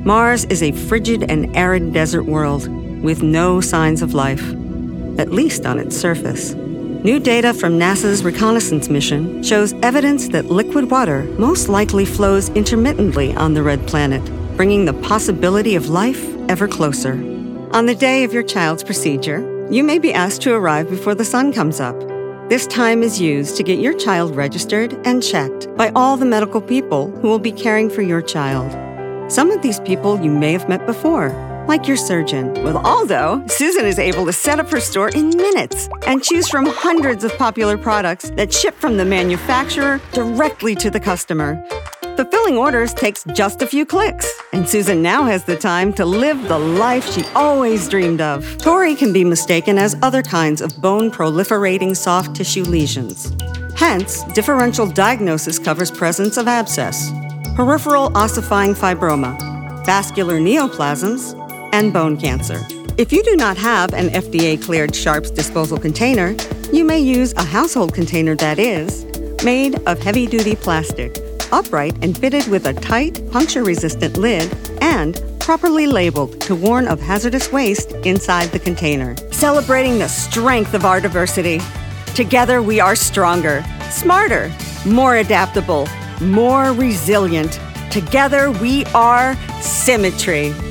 Mars is a frigid and arid desert world with no signs of life, at least on its surface. New data from NASA's reconnaissance mission shows evidence that liquid water most likely flows intermittently on the red planet, bringing the possibility of life ever closer. On the day of your child's procedure, you may be asked to arrive before the sun comes up. This time is used to get your child registered and checked by all the medical people who will be caring for your child. Some of these people you may have met before, like your surgeon. With Aldo, Susan is able to set up her store in minutes and choose from hundreds of popular products that ship from the manufacturer directly to the customer. Fulfilling orders takes just a few clicks, and Susan now has the time to live the life she always dreamed of. Tori can be mistaken as other kinds of bone-proliferating soft tissue lesions. Hence, differential diagnosis covers presence of abscess, peripheral ossifying fibroma, vascular neoplasms, and bone cancer. If you do not have an FDA-cleared Sharps disposal container, you may use a household container that is made of heavy-duty plastic, upright and fitted with a tight, puncture-resistant lid, and properly labeled to warn of hazardous waste inside the container. Celebrating the strength of our diversity. Together we are stronger, smarter, more adaptable, more resilient. Together we are Symmetry.